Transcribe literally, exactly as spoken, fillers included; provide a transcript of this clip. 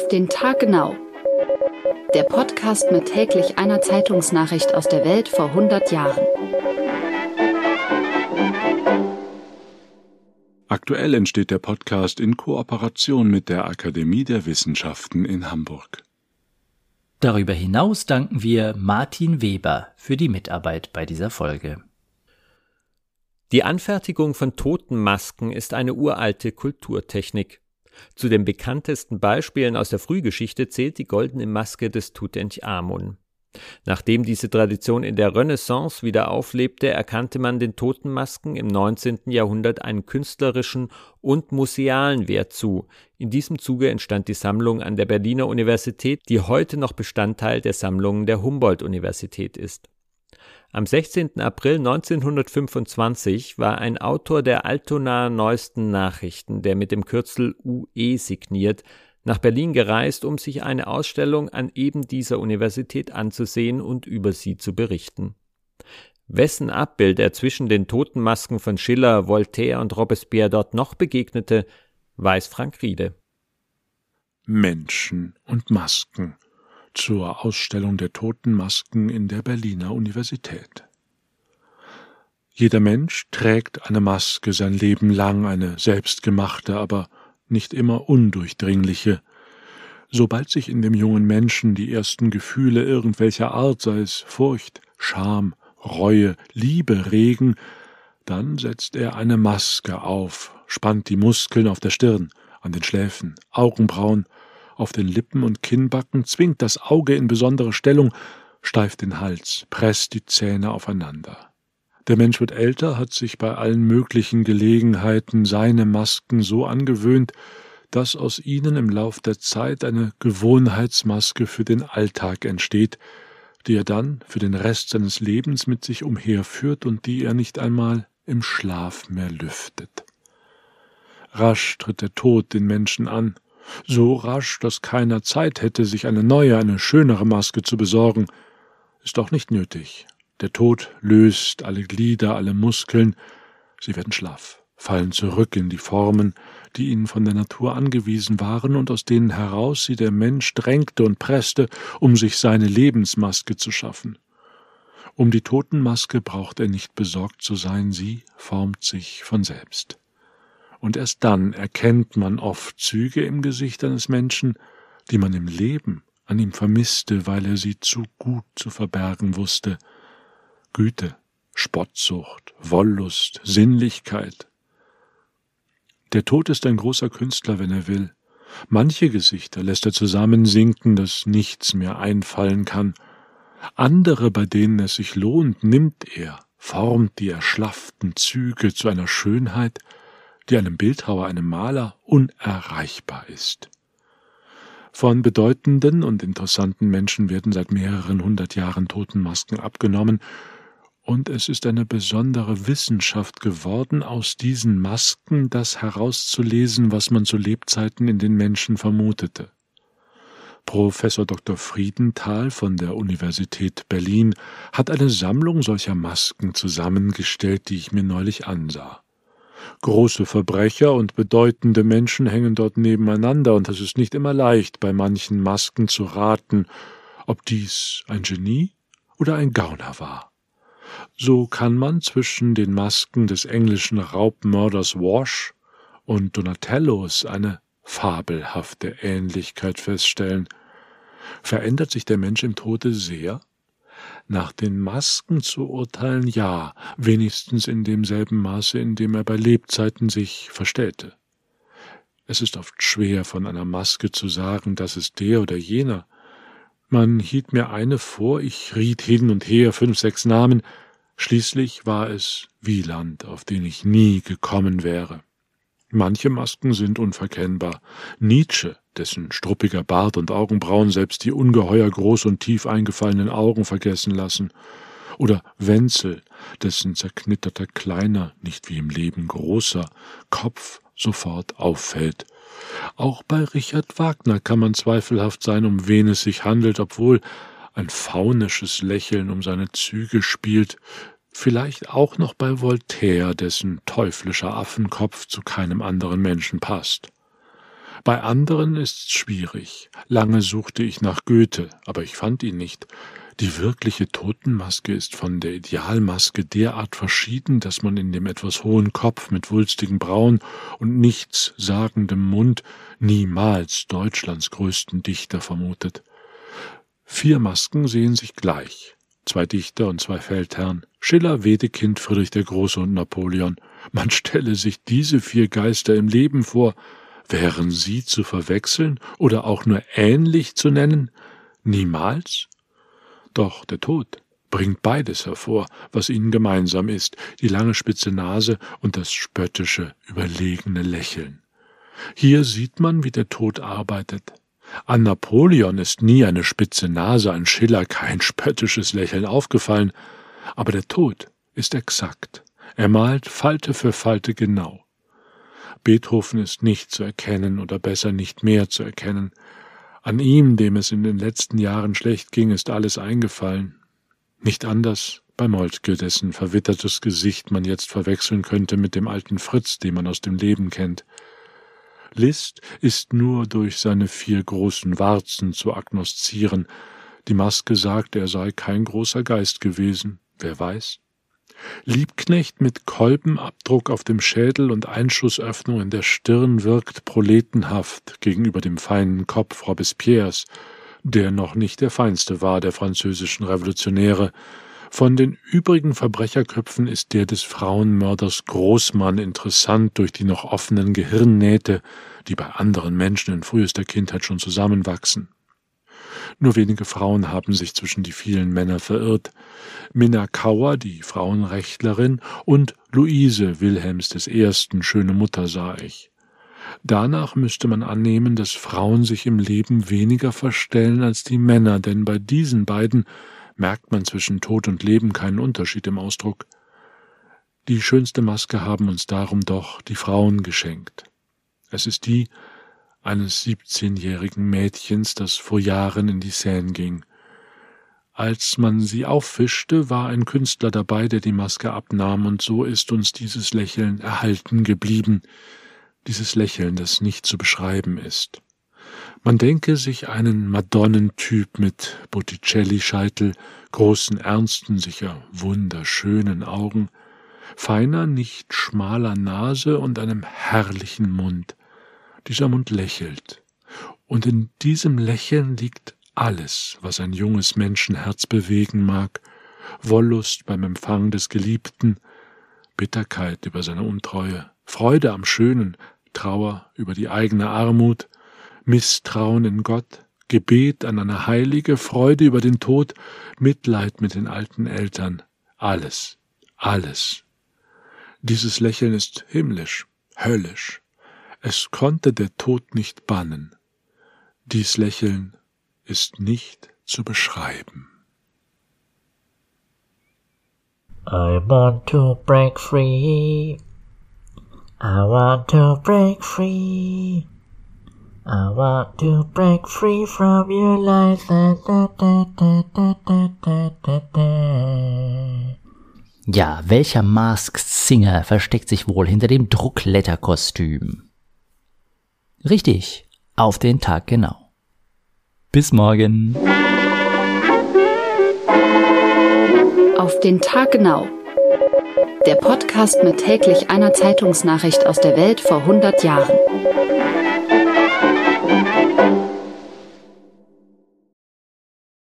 Auf den Tag genau. Der Podcast mit täglich einer Zeitungsnachricht aus der Welt vor hundert Jahren. Aktuell entsteht der Podcast in Kooperation mit der Akademie der Wissenschaften in Hamburg. Darüber hinaus danken wir Martin Weber für die Mitarbeit bei dieser Folge. Die Anfertigung von Totenmasken ist eine uralte Kulturtechnik. Zu den bekanntesten Beispielen aus der Frühgeschichte zählt die goldene Maske des Tutanchamun. Nachdem diese Tradition in der Renaissance wieder auflebte, erkannte man den Totenmasken im neunzehnten Jahrhundert einen künstlerischen und musealen Wert zu. In diesem Zuge entstand die Sammlung an der Berliner Universität, die heute noch Bestandteil der Sammlungen der Humboldt-Universität ist. Am sechzehnten April neunzehnhundertfünfundzwanzig war ein Autor der Altonaer Neuesten Nachrichten, der mit dem Kürzel U E signiert, nach Berlin gereist, um sich eine Ausstellung an eben dieser Universität anzusehen und über sie zu berichten. Wessen Abbild er zwischen den Totenmasken von Schiller, Voltaire und Robespierre dort noch begegnete, weiß Frank Riede. Menschen und Masken zur Ausstellung der Totenmasken in der Berliner Universität. Jeder Mensch trägt eine Maske sein Leben lang, eine selbstgemachte, aber nicht immer undurchdringliche. Sobald sich in dem jungen Menschen die ersten Gefühle irgendwelcher Art, sei es Furcht, Scham, Reue, Liebe, regen, dann setzt er eine Maske auf, spannt die Muskeln auf der Stirn, an den Schläfen, Augenbrauen, auf den Lippen und Kinnbacken, zwingt das Auge in besondere Stellung, steift den Hals, presst die Zähne aufeinander. Der Mensch wird älter, hat sich bei allen möglichen Gelegenheiten seine Masken so angewöhnt, dass aus ihnen im Lauf der Zeit eine Gewohnheitsmaske für den Alltag entsteht, die er dann für den Rest seines Lebens mit sich umherführt und die er nicht einmal im Schlaf mehr lüftet. Rasch tritt der Tod den Menschen an, so rasch, dass keiner Zeit hätte, sich eine neue, eine schönere Maske zu besorgen. Ist auch nicht nötig. Der Tod löst alle Glieder, alle Muskeln. Sie werden schlaff, fallen zurück in die Formen, die ihnen von der Natur angewiesen waren und aus denen heraus sie der Mensch drängte und presste, um sich seine Lebensmaske zu schaffen. Um die Totenmaske braucht er nicht besorgt zu sein, sie formt sich von selbst. Und erst dann erkennt man oft Züge im Gesicht eines Menschen, die man im Leben an ihm vermisste, weil er sie zu gut zu verbergen wusste. Güte, Spottsucht, Wollust, Sinnlichkeit. Der Tod ist ein großer Künstler, wenn er will. Manche Gesichter lässt er zusammensinken, dass nichts mehr einfallen kann. Andere, bei denen es sich lohnt, nimmt er, formt die erschlafften Züge zu einer Schönheit, die einem Bildhauer, einem Maler unerreichbar ist. Von bedeutenden und interessanten Menschen werden seit mehreren hundert Jahren Totenmasken abgenommen, und es ist eine besondere Wissenschaft geworden, aus diesen Masken das herauszulesen, was man zu Lebzeiten in den Menschen vermutete. Professor Doktor Friedenthal von der Universität Berlin hat eine Sammlung solcher Masken zusammengestellt, die ich mir neulich ansah. Große Verbrecher und bedeutende Menschen hängen dort nebeneinander, und es ist nicht immer leicht, bei manchen Masken zu raten, ob dies ein Genie oder ein Gauner war. So kann man zwischen den Masken des englischen Raubmörders Wash und Donatellos eine fabelhafte Ähnlichkeit feststellen. Verändert sich der Mensch im Tode sehr? Nach den Masken zu urteilen, ja, wenigstens in demselben Maße, in dem er bei Lebzeiten sich verstellte. Es ist oft schwer, von einer Maske zu sagen, das ist der oder jener. Man hielt mir eine vor, ich riet hin und her fünf, sechs Namen, schließlich war es Wieland, auf den ich nie gekommen wäre. Manche Masken sind unverkennbar. Nietzsche, dessen struppiger Bart und Augenbrauen selbst die ungeheuer groß und tief eingefallenen Augen vergessen lassen. Oder Wenzel, dessen zerknitterter kleiner, nicht wie im Leben großer, Kopf sofort auffällt. Auch bei Richard Wagner kann man zweifelhaft sein, um wen es sich handelt, obwohl ein faunisches Lächeln um seine Züge spielt, vielleicht auch noch bei Voltaire, dessen teuflischer Affenkopf zu keinem anderen Menschen passt. Bei anderen ist's schwierig. Lange suchte ich nach Goethe, aber ich fand ihn nicht. Die wirkliche Totenmaske ist von der Idealmaske derart verschieden, dass man in dem etwas hohen Kopf mit wulstigen Brauen und nichtssagendem Mund niemals Deutschlands größten Dichter vermutet. Vier Masken sehen sich gleich. Zwei Dichter und zwei Feldherren, Schiller, Wedekind, Friedrich der Große und Napoleon. Man stelle sich diese vier Geister im Leben vor. Wären sie zu verwechseln oder auch nur ähnlich zu nennen? Niemals? Doch der Tod bringt beides hervor, was ihnen gemeinsam ist, die lange spitze Nase und das spöttische, überlegene Lächeln. Hier sieht man, wie der Tod arbeitet. An Napoleon ist nie eine spitze Nase, an Schiller kein spöttisches Lächeln aufgefallen, aber der Tod ist exakt. Er malt Falte für Falte genau. Beethoven ist nicht zu erkennen oder besser nicht mehr zu erkennen. An ihm, dem es in den letzten Jahren schlecht ging, ist alles eingefallen. Nicht anders bei Moltke, dessen verwittertes Gesicht man jetzt verwechseln könnte mit dem alten Fritz, den man aus dem Leben kennt. Liszt ist nur durch seine vier großen Warzen zu agnoszieren. Die Maske sagt, er sei kein großer Geist gewesen. Wer weiß? Liebknecht mit Kolbenabdruck auf dem Schädel und Einschussöffnung in der Stirn wirkt proletenhaft gegenüber dem feinen Kopf Robespierres, der noch nicht der feinste war der französischen Revolutionäre. Von den übrigen Verbrecherköpfen ist der des Frauenmörders Großmann interessant durch die noch offenen Gehirnnähte, die bei anderen Menschen in frühester Kindheit schon zusammenwachsen. Nur wenige Frauen haben sich zwischen die vielen Männer verirrt. Minna Kauer, die Frauenrechtlerin, und Luise, Wilhelms des Ersten, schöne Mutter, sah ich. Danach müsste man annehmen, dass Frauen sich im Leben weniger verstellen als die Männer, denn bei diesen beiden merkt man zwischen Tod und Leben keinen Unterschied im Ausdruck. Die schönste Maske haben uns darum doch die Frauen geschenkt. Es ist die eines siebzehnjährigen Mädchens, das vor Jahren in die Seine ging. Als man sie auffischte, war ein Künstler dabei, der die Maske abnahm, und so ist uns dieses Lächeln erhalten geblieben, dieses Lächeln, das nicht zu beschreiben ist. Man denke sich einen Madonnentyp mit Botticelli-Scheitel, großen, ernsten, sicher wunderschönen Augen, feiner, nicht schmaler Nase und einem herrlichen Mund. Dieser Mund lächelt, und in diesem Lächeln liegt alles, was ein junges Menschenherz bewegen mag: Wollust beim Empfang des Geliebten, Bitterkeit über seine Untreue, Freude am Schönen, Trauer über die eigene Armut, Misstrauen in Gott, Gebet an eine Heilige, Freude über den Tod, Mitleid mit den alten Eltern, alles, alles. Dieses Lächeln ist himmlisch, höllisch. Es konnte der Tod nicht bannen. Dies Lächeln ist nicht zu beschreiben. I want to break free. I want to break free. I want to break free from your life. Da, da, da, da, da, da, da, da. Ja, welcher Masked Singer versteckt sich wohl hinter dem Druckletterkostüm? Richtig, auf den Tag genau. Bis morgen. Auf den Tag genau. Der Podcast mit täglich einer Zeitungsnachricht aus der Welt vor hundert Jahren.